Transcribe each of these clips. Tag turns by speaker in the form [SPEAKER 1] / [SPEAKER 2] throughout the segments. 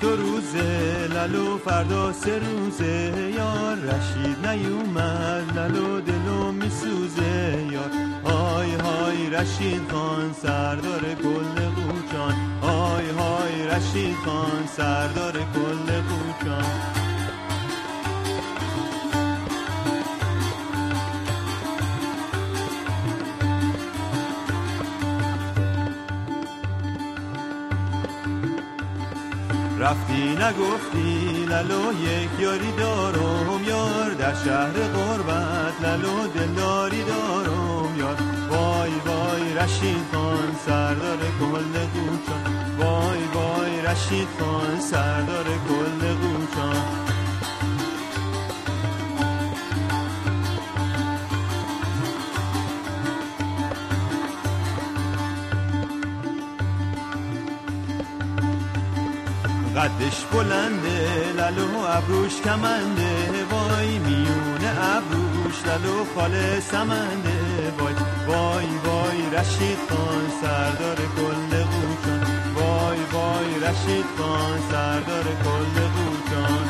[SPEAKER 1] دو روزه لالو فردا سه روزه یار، رشید نیومد لالو دلو میسوزه یار. های های رشید خان سردار کل قوچان، های های رشید خان سردار کل قوچان. رفتی نگفتی لالو یک یاری دارم یار، در شهر غربت لالو دلداری دارم یار. وای وای رشید خان سردار کل قوچان، وای وای رشید خان سردار کل قوچان. قدش بلنده لالو ابروش کمنده، وای میونه ابروش لالو خاله سمنده. وای وای وای رشید خان سردار کل قوچان، وای وای رشید خان سردار کل قوچان.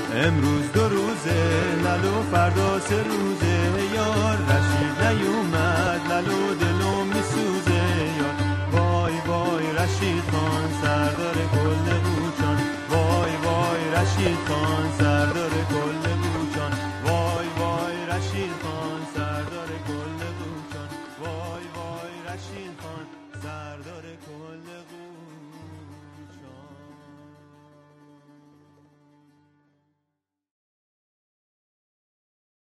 [SPEAKER 1] امروز دو روزه لالو فردا سه روزه یار، رشید نیومد